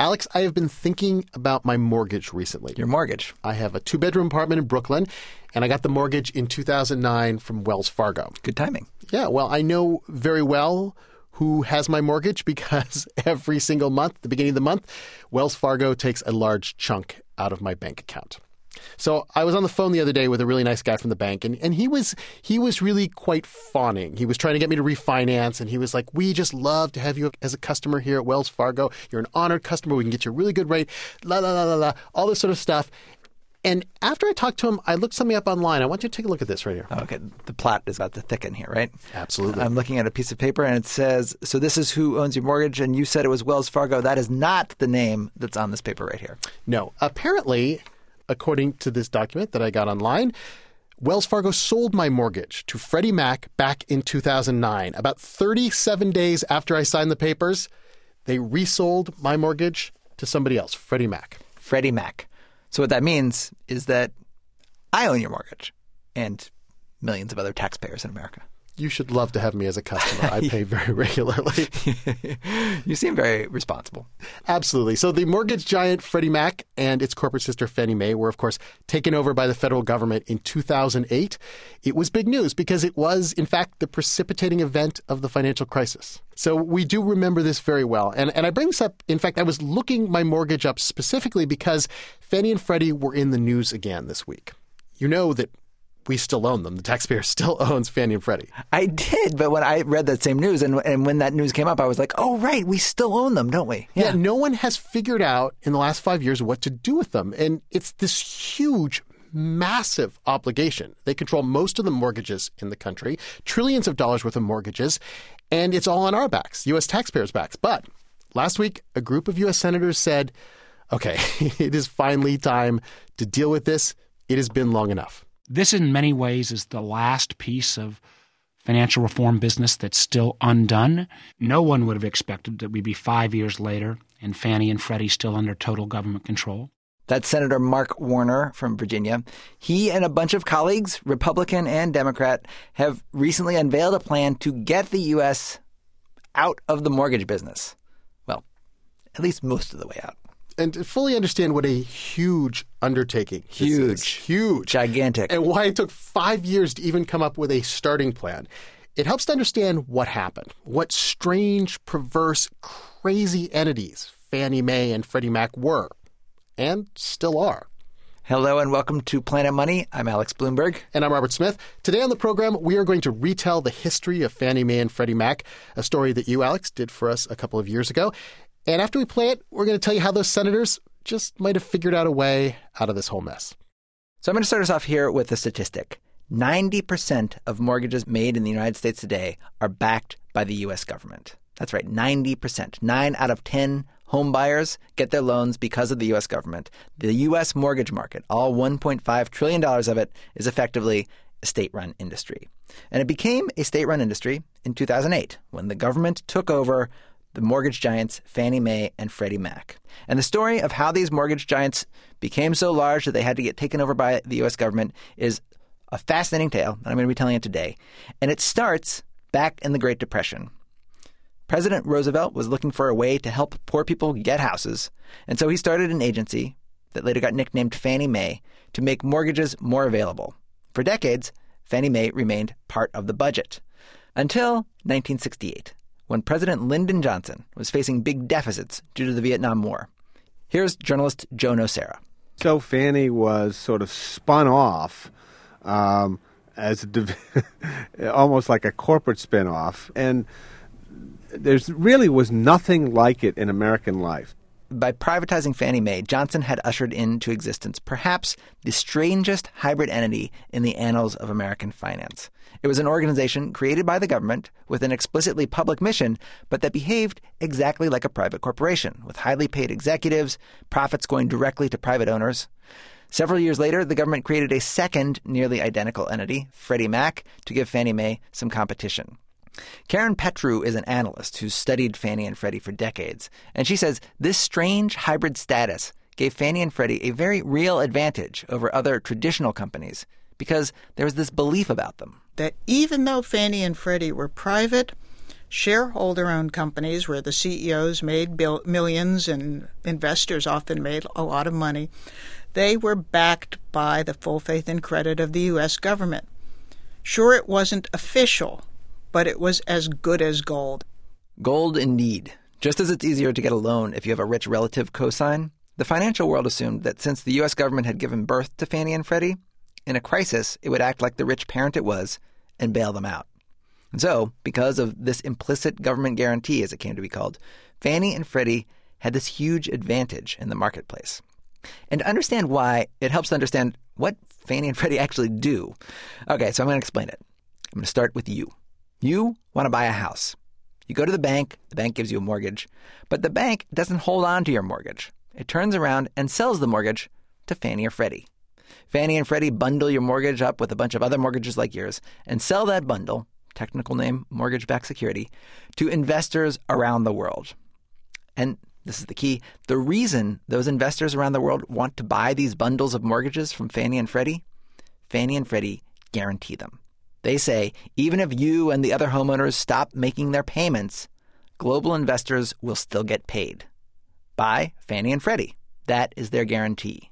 Alex, I have been thinking about my mortgage recently. Your mortgage? I have a 2-bedroom apartment in Brooklyn, and I got the mortgage in 2009 from Wells Fargo. Good timing. Yeah, well, I know very well who has my mortgage because every single month, the beginning of the month, Wells Fargo takes a large chunk out of my bank account. So I was on the phone the other day with a really nice guy from the bank, and he was really quite fawning. He was trying to get me to refinance, and he was like, we just love to have you as a customer here at Wells Fargo. You're an honored customer. We can get you a really good rate, la, la, la, la, la, all this sort of stuff. And after I talked to him, I looked something up online. I want you to take a look at this right here. Okay. The plot is about to thicken here, right? Absolutely. I'm looking at a piece of paper, and it says, so this is who owns your mortgage, and you said it was Wells Fargo. That is not the name that's on this paper right here. No. Apparently, according to this document that I got online, Wells Fargo sold my mortgage to Freddie Mac back in 2009. About 37 days after I signed the papers, they resold my mortgage to somebody else, Freddie Mac. Freddie Mac. So what that means is that I own your mortgage and millions of other taxpayers in America. You should love to have me as a customer. I pay very regularly. You seem very responsible. Absolutely. So the mortgage giant Freddie Mac and its corporate sister Fannie Mae were, of course, taken over by the federal government in 2008. It was big news because it was, in fact, the precipitating event of the financial crisis. So we do remember this very well. And I bring this up, in fact, I was looking my mortgage up specifically because Fannie and Freddie were in the news again this week. You know that we still own them. The taxpayer still owns Fannie and Freddie. I did, but when I read that same news and when that news came up, I was like, oh, right, we still own them, don't we? Yeah, no one has figured out in the last 5 years what to do with them. And it's this huge, massive obligation. They control most of the mortgages in the country, trillions of dollars worth of mortgages, and it's all on our backs, U.S. taxpayers' backs. But last week, a group of U.S. senators said, okay, it is finally time to deal with this. It has been long enough. This, in many ways, is the last piece of financial reform business that's still undone. No one would have expected that we'd be 5 years later and Fannie and Freddie still under total government control. That's Senator Mark Warner from Virginia. He and a bunch of colleagues, Republican and Democrat, have recently unveiled a plan to get the U.S. out of the mortgage business. Well, at least most of the way out. And to fully understand what a huge undertaking this is. Huge. Gigantic. And why it took 5 years to even come up with a starting plan. It helps to understand what happened, what strange, perverse, crazy entities Fannie Mae and Freddie Mac were, and still are. Hello and welcome to Planet Money. I'm Alex Bloomberg. And I'm Robert Smith. Today on the program, we are going to retell the history of Fannie Mae and Freddie Mac, a story that you, Alex, did for us a couple of years ago. And after we play it, we're going to tell you how those senators just might have figured out a way out of this whole mess. So I'm going to start us off here with a statistic. 90% of mortgages made in the United States today are backed by the U.S. government. That's right, 90%. 9 out of 10 home buyers get their loans because of the U.S. government. The U.S. mortgage market, all $1.5 trillion of it, is effectively a state-run industry. And it became a state-run industry in 2008 when the government took over the mortgage giants Fannie Mae and Freddie Mac. And the story of how these mortgage giants became so large that they had to get taken over by the U.S. government is a fascinating tale, and I'm going to be telling it today. And it starts back in the Great Depression. President Roosevelt was looking for a way to help poor people get houses, and so he started an agency that later got nicknamed Fannie Mae to make mortgages more available. For decades, Fannie Mae remained part of the budget until 1968. When President Lyndon Johnson was facing big deficits due to the Vietnam War. Here's journalist Joe Nocera. So Fannie was sort of spun off as almost like a corporate spinoff, and there really was nothing like it in American life. By privatizing Fannie Mae, Johnson had ushered into existence perhaps the strangest hybrid entity in the annals of American finance. It was an organization created by the government with an explicitly public mission, but that behaved exactly like a private corporation, with highly paid executives, profits going directly to private owners. Several years later, the government created a second nearly identical entity, Freddie Mac, to give Fannie Mae some competition. Karen Petru is an analyst who's studied Fannie and Freddie for decades, and she says this strange hybrid status gave Fannie and Freddie a very real advantage over other traditional companies because there was this belief about them. That even though Fannie and Freddie were private, Shareholder-owned companies where the CEOs made millions and investors often made a lot of money, they were backed by the full faith and credit of the U.S. government. Sure, it wasn't official, but it was as good as gold. Gold indeed. Just as it's easier to get a loan if you have a rich relative cosign, the financial world assumed that since the U.S. government had given birth to Fannie and Freddie, in a crisis, it would act like the rich parent it was and bail them out. And so, because of this implicit government guarantee, as it came to be called, Fannie and Freddie had this huge advantage in the marketplace. And to understand why, it helps to understand what Fannie and Freddie actually do. Okay, so I'm going to explain it. I'm going to start with you. You want to buy a house. You go to the bank gives you a mortgage, but the bank doesn't hold on to your mortgage. It turns around and sells the mortgage to Fannie or Freddie. Fannie and Freddie bundle your mortgage up with a bunch of other mortgages like yours and sell that bundle, technical name, mortgage-backed security, to investors around the world. And this is the key. The reason those investors around the world want to buy these bundles of mortgages from Fannie and Freddie guarantee them. They say, even if you and the other homeowners stop making their payments, global investors will still get paid by Fannie and Freddie. That is their guarantee.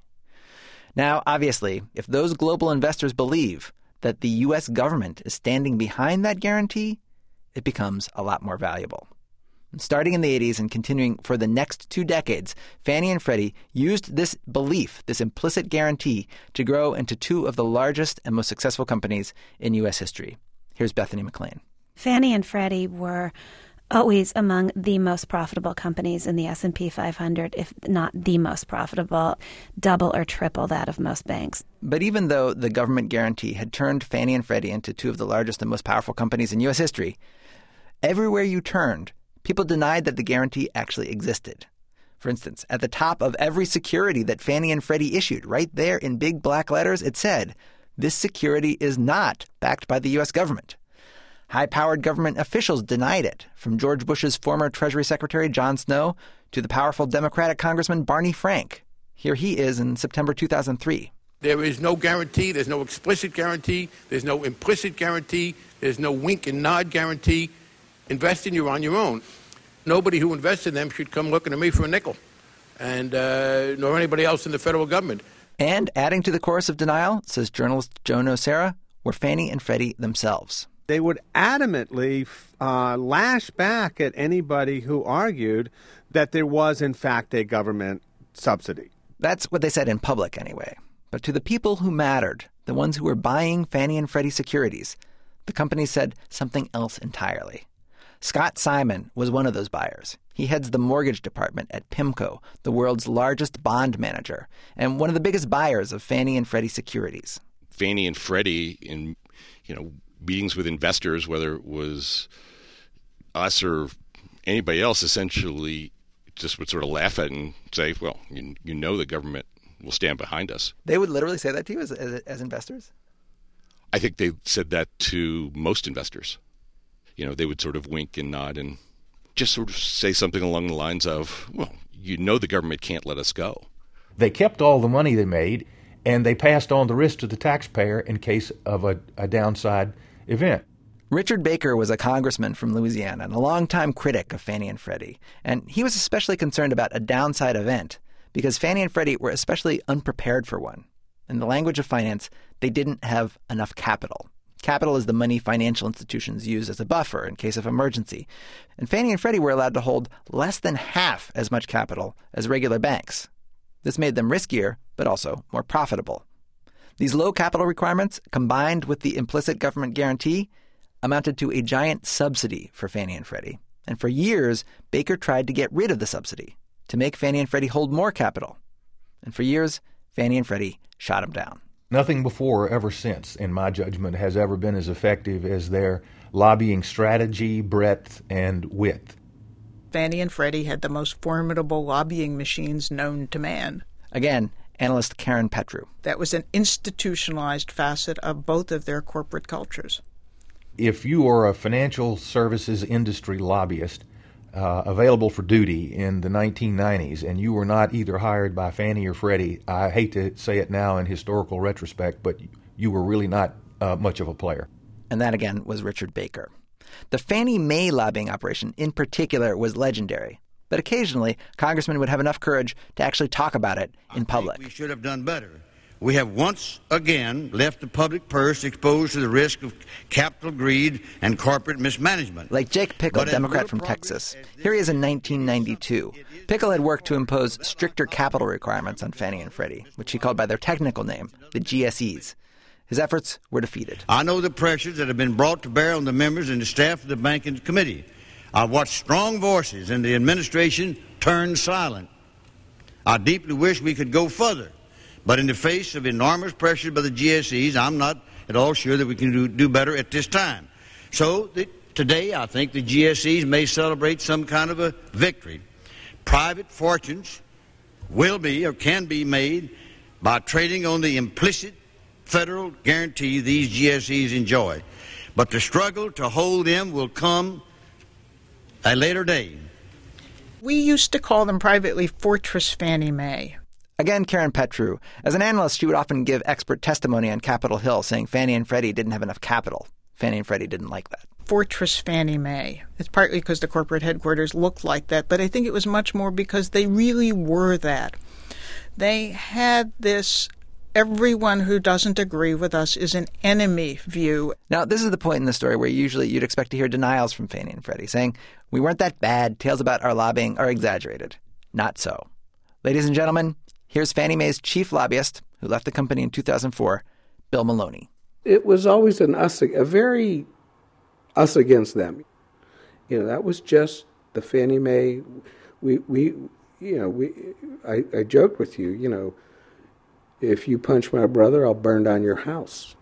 Now, obviously, if those global investors believe that the U.S. government is standing behind that guarantee, it becomes a lot more valuable. And starting in the 80s and continuing for the next 2 decades, Fannie and Freddie used this belief, this implicit guarantee, to grow into 2 of the largest and most successful companies in U.S. history. Here's Bethany McLean. Fannie and Freddie were always among the most profitable companies in the S&P 500, if not the most profitable, double or triple that of most banks. But even though the government guarantee had turned Fannie and Freddie into 2 of the largest and most powerful companies in U.S. history, everywhere you turned, people denied that the guarantee actually existed. For instance, at the top of every security that Fannie and Freddie issued, right there in big black letters, it said, "This security is not backed by the U.S. government." High-powered government officials denied it, from George Bush's former Treasury Secretary John Snow to the powerful Democratic Congressman Barney Frank. Here he is in September 2003. There is no guarantee. There's no explicit guarantee. There's no implicit guarantee. There's no wink and nod guarantee. Investing, you're on your own. Nobody who invests in them should come looking to me for a nickel, and nor anybody else in the federal government. And adding to the chorus of denial, says journalist Joe Nocera, were Fannie and Freddie themselves. They would adamantly lash back at anybody who argued that there was, in fact, a government subsidy. That's what they said in public, anyway. But to the people who mattered, the ones who were buying Fannie and Freddie securities, the company said something else entirely. Scott Simon was one of those buyers. He heads the mortgage department at PIMCO, the world's largest bond manager, and one of the biggest buyers of Fannie and Freddie securities. Fannie and Freddie, in meetings with investors, whether it was us or anybody else, essentially just would sort of laugh at it and say, well, you know the government will stand behind us. They would literally say that to you as investors? I think they said that to most investors. They would sort of wink and nod and just sort of say something along the lines of, well, the government can't let us go. They kept all the money they made, and they passed on the risk to the taxpayer in case of a downside event. Richard Baker was a congressman from Louisiana and a longtime critic of Fannie and Freddie, and he was especially concerned about a downside event because Fannie and Freddie were especially unprepared for one. In the language of finance, they didn't have enough capital. Capital is the money financial institutions use as a buffer in case of emergency, and Fannie and Freddie were allowed to hold less than half as much capital as regular banks. This made them riskier, but also more profitable. These low capital requirements, combined with the implicit government guarantee, amounted to a giant subsidy for Fannie and Freddie. And for years, Baker tried to get rid of the subsidy to make Fannie and Freddie hold more capital. And for years, Fannie and Freddie shot them down. Nothing before or ever since, in my judgment, has ever been as effective as their lobbying strategy, breadth, and width. Fannie and Freddie had the most formidable lobbying machines known to man. Again, analyst Karen Petru. That was an institutionalized facet of both of their corporate cultures. If you are a financial services industry lobbyist available for duty in the 1990s and you were not either hired by Fannie or Freddie, I hate to say it now in historical retrospect, but you were really not much of a player. And that, again, was Richard Baker. The Fannie Mae lobbying operation in particular was legendary. But occasionally, congressmen would have enough courage to actually talk about it in public. We should have done better. We have once again left the public purse exposed to the risk of capital greed and corporate mismanagement. Like Jake Pickle, Democrat from Texas. Here he is in 1992. Pickle had worked to impose stricter capital requirements on Fannie and Freddie, which he called by their technical name, the GSEs. His efforts were defeated. I know the pressures that have been brought to bear on the members and the staff of the Banking Committee. I've watched strong voices in the administration turn silent. I deeply wish we could go further. But in the face of enormous pressure by the GSEs, I'm not at all sure that we can do better at this time. So today, I think the GSEs may celebrate some kind of a victory. Private fortunes will be or can be made by trading on the implicit federal guarantee these GSEs enjoy. But the struggle to hold them will come a later day. We used to call them privately Fortress Fannie Mae. Again, Karen Petrou. As an analyst, she would often give expert testimony on Capitol Hill, saying Fannie and Freddie didn't have enough capital. Fannie and Freddie didn't like that. Fortress Fannie Mae. It's partly because the corporate headquarters looked like that, but I think it was much more because they really were that. They had this everyone who doesn't agree with us is an enemy view. Now, this is the point in the story where usually you'd expect to hear denials from Fannie and Freddie, saying, we weren't that bad, tales about our lobbying are exaggerated. Not so. Ladies and gentlemen, here's Fannie Mae's chief lobbyist, who left the company in 2004, Bill Maloney. It was always a very us against them. That was just the Fannie Mae. I joked with you, if you punch my brother, I'll burn down your house.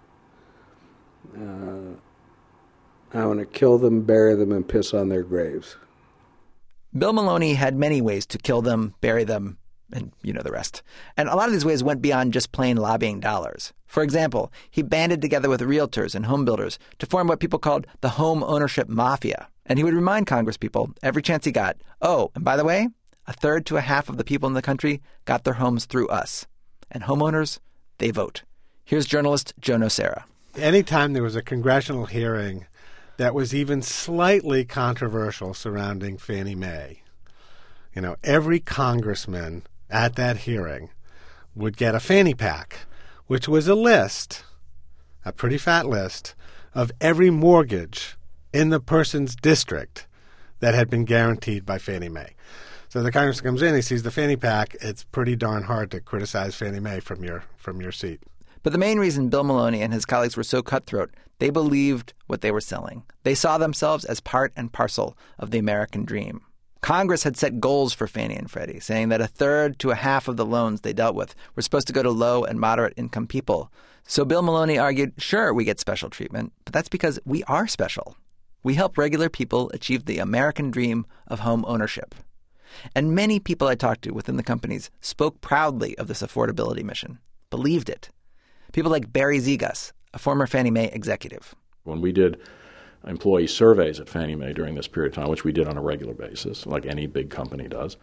I want to kill them, bury them, and piss on their graves. Bill Maloney had many ways to kill them, bury them, and you know the rest. And a lot of these ways went beyond just plain lobbying dollars. For example, he banded together with realtors and home builders to form what people called the home ownership mafia. And he would remind congresspeople every chance he got, oh, and by the way, a third to a half of the people in the country got their homes through us. And homeowners, they vote. Here's journalist Joe Nocera. Anytime there was a congressional hearing that was even slightly controversial surrounding Fannie Mae, every congressman at that hearing would get a fanny pack, which was a list, a pretty fat list, of every mortgage in the person's district that had been guaranteed by Fannie Mae. So the congressman comes in, he sees the fanny pack. It's pretty darn hard to criticize Fannie Mae from your seat. But the main reason Bill Maloney and his colleagues were so cutthroat, they believed what they were selling. They saw themselves as part and parcel of the American dream. Congress had set goals for Fannie and Freddie, saying that a third to a half of the loans they dealt with were supposed to go to low and moderate income people. So Bill Maloney argued, sure, we get special treatment, but that's because we are special. We help regular people achieve the American dream of home ownership. And many people I talked to within the companies spoke proudly of this affordability mission, believed it. People like Barry Zegas, a former Fannie Mae executive. When we did employee surveys at Fannie Mae during this period of time, which we did on a regular basis, like any big company does,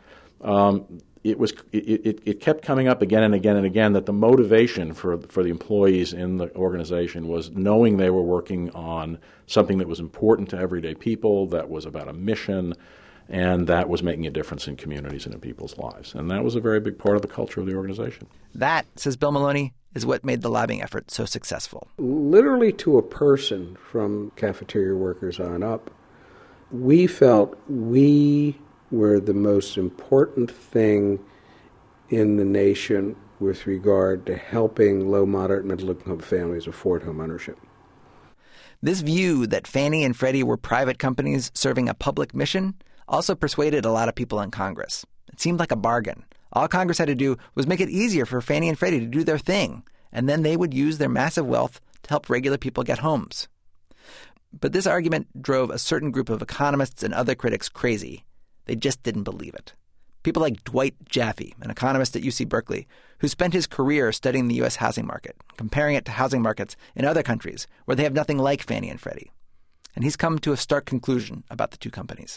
it kept coming up again and again and again that the motivation for the employees in the organization was knowing they were working on something that was important to everyday people, that was about a mission, and that was making a difference in communities and in people's lives. And that was a very big part of the culture of the organization. That, says Bill Maloney, is what made the lobbying effort so successful. Literally to a person, from cafeteria workers on up, we felt we were the most important thing in the nation with regard to helping low, moderate, middle-income families afford home ownership. This view that Fannie and Freddie were private companies serving a public mission also persuaded a lot of people in Congress. It seemed like a bargain. All Congress had to do was make it easier for Fannie and Freddie to do their thing, and then they would use their massive wealth to help regular people get homes. But this argument drove a certain group of economists and other critics crazy. They just didn't believe it. People like Dwight Jaffe, an economist at UC Berkeley, who spent his career studying the U.S. housing market, comparing it to housing markets in other countries where they have nothing like Fannie and Freddie. And he's come to a stark conclusion about the two companies.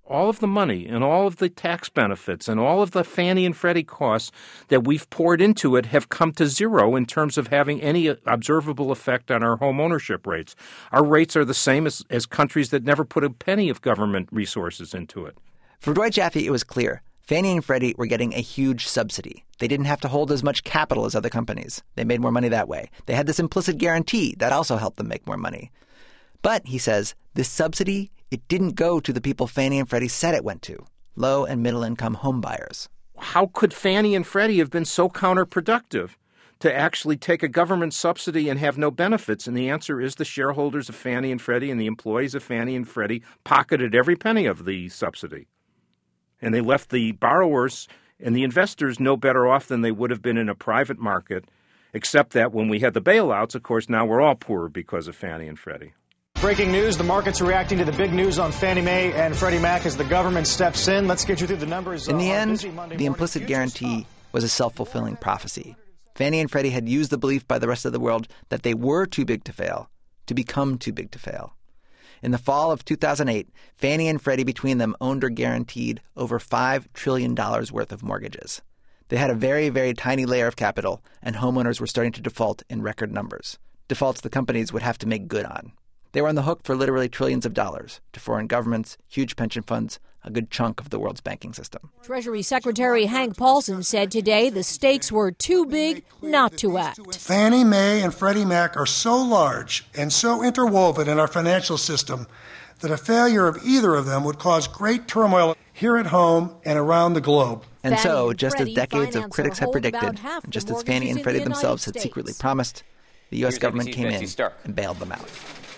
all of the money and all of the tax benefits and all of the Fannie and Freddie costs that we've poured into it have come to zero in terms of having any observable effect on our home ownership rates. Our rates are the same as countries that never put a penny of government resources into it. For Dwight Jaffe, it was clear. Fannie and Freddie were getting a huge subsidy. They didn't have to hold as much capital as other companies. They made more money that way. They had this implicit guarantee that also helped them make more money. But, he says, this subsidy, it didn't go to the people Fannie and Freddie said it went to, low and middle-income home buyers. How could Fannie and Freddie have been so counterproductive to actually take a government subsidy and have no benefits? And the answer is the shareholders of Fannie and Freddie and the employees of Fannie and Freddie pocketed every penny of the subsidy. And they left the borrowers and the investors no better off than they would have been in a private market, except that when we had the bailouts, of course, now we're all poorer because of Fannie and Freddie. Breaking news, the market's reacting to the big news on Fannie Mae and Freddie Mac as the government steps in. Let's get you through the numbers. In the end, the implicit guarantee was a self-fulfilling prophecy. Fannie and Freddie had used the belief by the rest of the world that they were too big to fail to become too big to fail. In the fall of 2008, Fannie and Freddie between them owned or guaranteed over $5 trillion worth of mortgages. They had a very, very tiny layer of capital, and homeowners were starting to default in record numbers, defaults the companies would have to make good on. They were on the hook for literally trillions of dollars to foreign governments, huge pension funds, a good chunk of the world's banking system. Treasury Secretary Hank Paulson said today the stakes were too big not to act. Fannie Mae and Freddie Mac are so large and so interwoven in our financial system that a failure of either of them would cause great turmoil here at home and around the globe. And so, just as decades of critics had predicted, and just as Fannie and Freddie themselves had secretly promised, the U.S. government came in and bailed them out.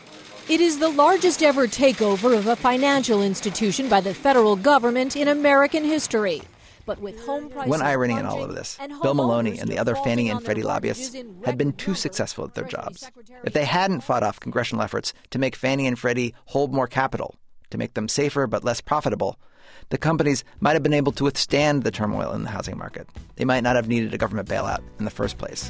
It is the largest ever takeover of a financial institution by the federal government in American history. But with home prices one irony in all of this, Bill Maloney and the other Fannie and Freddie lobbyists had been too successful at their jobs. If they hadn't fought off congressional efforts to make Fannie and Freddie hold more capital, to make them safer but less profitable, the companies might have been able to withstand the turmoil in the housing market. They might not have needed a government bailout in the first place.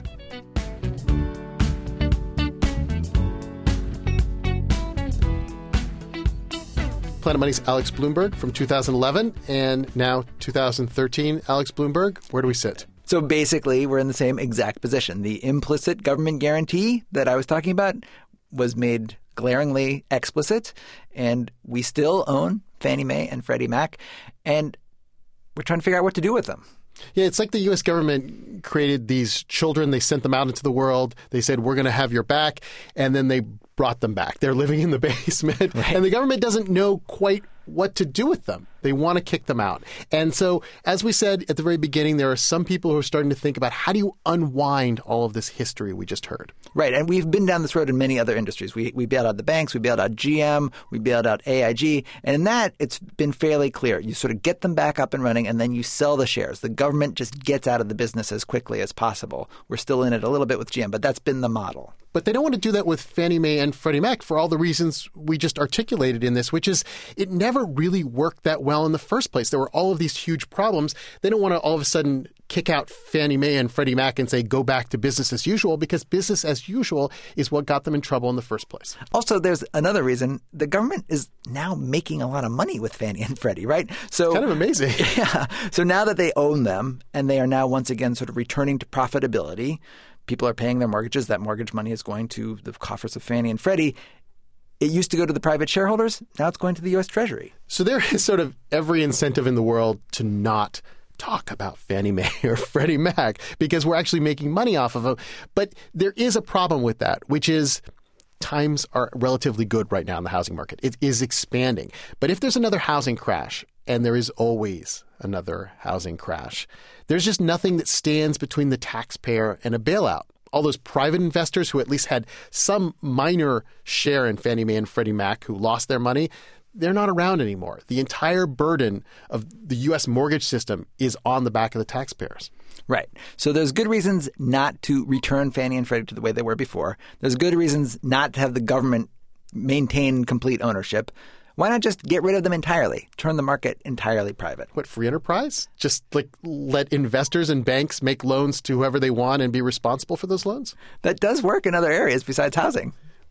Planet Money's Alex Blumberg from 2011 and now 2013. Alex Blumberg, where do we sit? So basically, we're in the same exact position. The implicit government guarantee that I was talking about was made glaringly explicit, and we still own Fannie Mae and Freddie Mac, and we're trying to figure out what to do with them. Yeah, it's like the U.S. government created these children. They sent them out into the world. They said, we're going to have your back. And then they brought them back. They're living in the basement. Right. And the government doesn't know quite what to do with them. They want to kick them out. And so, as we said at the very beginning, there are some people who are starting to think about how do you unwind all of this history we just heard. Right. And we've been down this road in many other industries. We bailed out the banks. We bailed out GM. We bailed out AIG. And in that, it's been fairly clear. You sort of get them back up and running, and then you sell the shares. The government just gets out of the business as quickly as possible. We're still in it a little bit with GM, but that's been the model. But they don't want to do that with Fannie Mae and Freddie Mac for all the reasons we just articulated in this, which is it never really worked that well in the first place. There were all of these huge problems. They don't want to all of a sudden kick out Fannie Mae and Freddie Mac and say, go back to business as usual, because business as usual is what got them in trouble in the first place. Also, there's another reason. The government is now making a lot of money with Fannie and Freddie, right? So kind of amazing. Yeah. So now that they own them and they are now once again sort of returning to profitability, people are paying their mortgages. That mortgage money is going to the coffers of Fannie and Freddie. It used to go to the private shareholders. Now it's going to the U.S. Treasury. So there is sort of every incentive in the world to not talk about Fannie Mae or Freddie Mac because we're actually making money off of them. But there is a problem with that, which is times are relatively good right now in the housing market. It is expanding. But if there's another housing crash, and there is always another housing crash, there's just nothing that stands between the taxpayer and a bailout. All those private investors who at least had some minor share in Fannie Mae and Freddie Mac who lost their money, they're not around anymore. The entire burden of the U.S. mortgage system is on the back of the taxpayers. Right. So there's good reasons not to return Fannie and Freddie to the way they were before. There's good reasons not to have the government maintain complete ownership. Why not just get rid of them entirely? Turn the market entirely private. What, free enterprise? Just like let investors and banks make loans to whoever they want and be responsible for those loans? That does work in other areas besides housing.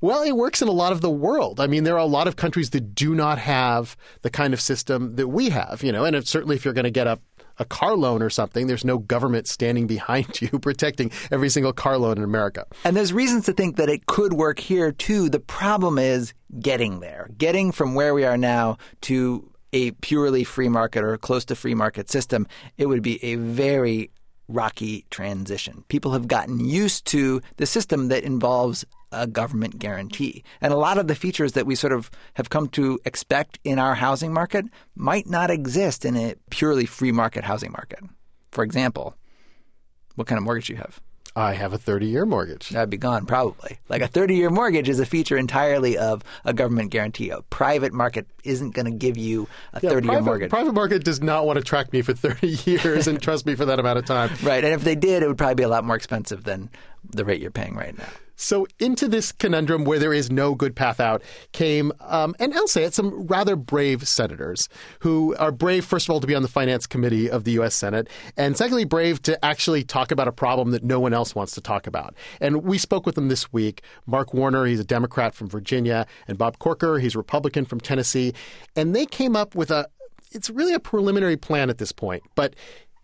Well, it works in a lot of the world. I mean, there are a lot of countries that do not have the kind of system that we have, and certainly if you're going to get a car loan or something, there's no government standing behind you protecting every single car loan in America. And there's reasons to think that it could work here, too. The problem is getting there, getting from where we are now to a purely free market or close to free market system. It would be a very rocky transition. People have gotten used to the system that involves a government guarantee. And a lot of the features that we sort of have come to expect in our housing market might not exist in a purely free market housing market. For example, what kind of mortgage do you have? I have a 30-year mortgage. That'd be gone probably. Like a 30-year mortgage is a feature entirely of a government guarantee. A private market isn't going to give you a 30-year mortgage. Private market does not want to track me for 30 years and trust me for that amount of time. Right. And if they did, it would probably be a lot more expensive than the rate you're paying right now. So into this conundrum where there is no good path out came, and I'll say it, some rather brave senators who are brave, first of all, to be on the Finance Committee of the U.S. Senate, and secondly, brave to actually talk about a problem that no one else wants to talk about. And we spoke with them this week. Mark Warner, he's a Democrat from Virginia, and Bob Corker, he's a Republican from Tennessee. And they came up with it's really a preliminary plan at this point, but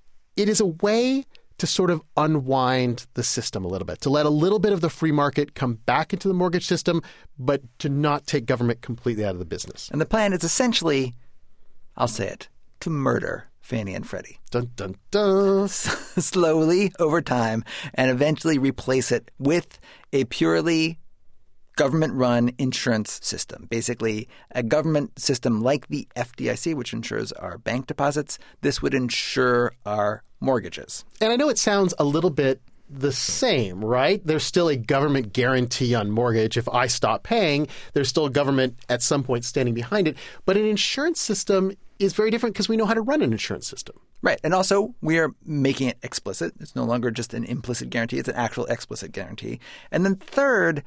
it is a way to sort of unwind the system a little bit, to let a little bit of the free market come back into the mortgage system, but to not take government completely out of the business. And the plan is essentially, I'll say it, to murder Fannie and Freddie. Dun, dun, dun. Slowly over time, and eventually replace it with a purely government-run insurance system, basically a government system like the FDIC, which insures our bank deposits. This would insure our mortgages. And I know it sounds a little bit the same, right? There's still a government guarantee on mortgage. If I stop paying, there's still a government at some point standing behind it. But an insurance system is very different because we know how to run an insurance system. Right. And also, we are making it explicit. It's no longer just an implicit guarantee. It's an actual explicit guarantee. And then third,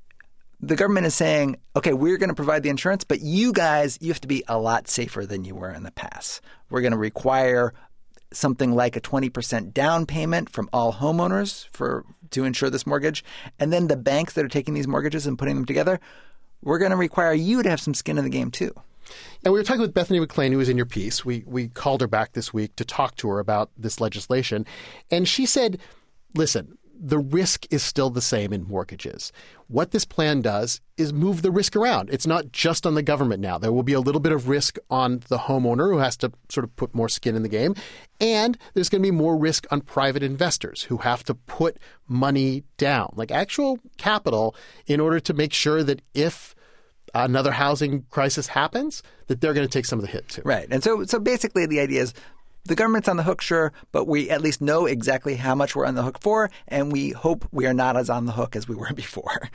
the government is saying, okay, we're going to provide the insurance, but you guys, you have to be a lot safer than you were in the past. We're going to require something like a 20% down payment from all homeowners to insure this mortgage. And then the banks that are taking these mortgages and putting them together, we're going to require you to have some skin in the game too. And we were talking with Bethany McLean, who was in your piece. We called her back this week to talk to her about this legislation. And she said, listen, the risk is still the same in mortgages. What this plan does is move the risk around. It's not just on the government now. There will be a little bit of risk on the homeowner who has to sort of put more skin in the game. And there's going to be more risk on private investors who have to put money down, like actual capital, in order to make sure that if another housing crisis happens, that they're going to take some of the hit too. Right. And so basically the idea is the government's on the hook, sure, but we at least know exactly how much we're on the hook for, and we hope we are not as on the hook as we were before.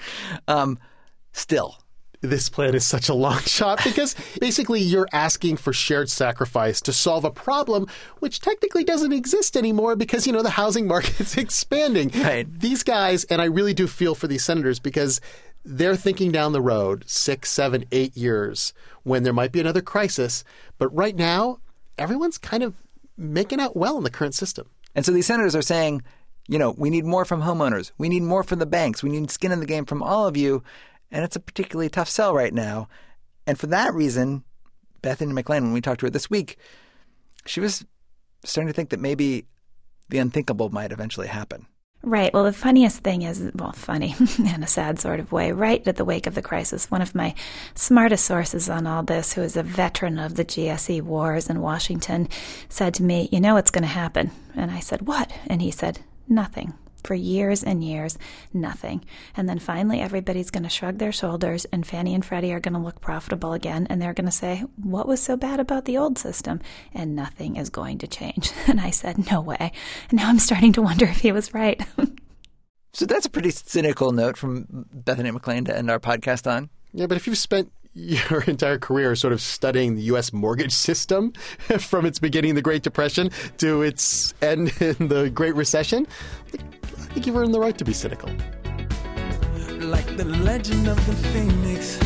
Still. This plan is such a long shot because basically you're asking for shared sacrifice to solve a problem which technically doesn't exist anymore because, the housing market's expanding. Right. These guys, and I really do feel for these senators because they're thinking down the road 6, 7, 8 years when there might be another crisis. But right now, everyone's kind of making out well in the current system. And so these senators are saying, we need more from homeowners. We need more from the banks. We need skin in the game from all of you. And it's a particularly tough sell right now. And for that reason, Bethany McLean, when we talked to her this week, she was starting to think that maybe the unthinkable might eventually happen. Right. Well, the funniest thing is, funny in a sad sort of way, right at the wake of the crisis, one of my smartest sources on all this, who is a veteran of the GSE wars in Washington, said to me, what's going to happen? And I said, what? And he said, nothing. For years and years, nothing. And then finally everybody's going to shrug their shoulders and Fannie and Freddie are going to look profitable again and they're going to say, what was so bad about the old system? And nothing is going to change. And I said, no way. And now I'm starting to wonder if he was right. So that's a pretty cynical note from Bethany McLean to end our podcast on. Yeah, but if you've spent your entire career sort of studying the U.S. mortgage system from its beginning in the Great Depression to its end in the Great Recession, I think you've earned the right to be cynical. Like the legend of the Phoenix,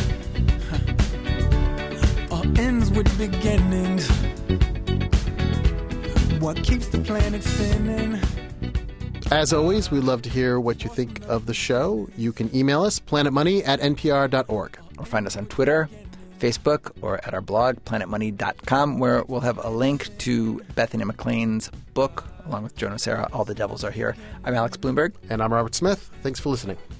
all ends with beginnings. What keeps the planet spinning? As always, we'd love to hear what you think of the show. You can email us, planetmoney@npr.org. Or find us on Twitter, Facebook, or at our blog, planetmoney.com, where we'll have a link to Bethany McLean's book, along with Joe Nocera, All the Devils Are Here. I'm Alex Bloomberg. And I'm Robert Smith. Thanks for listening.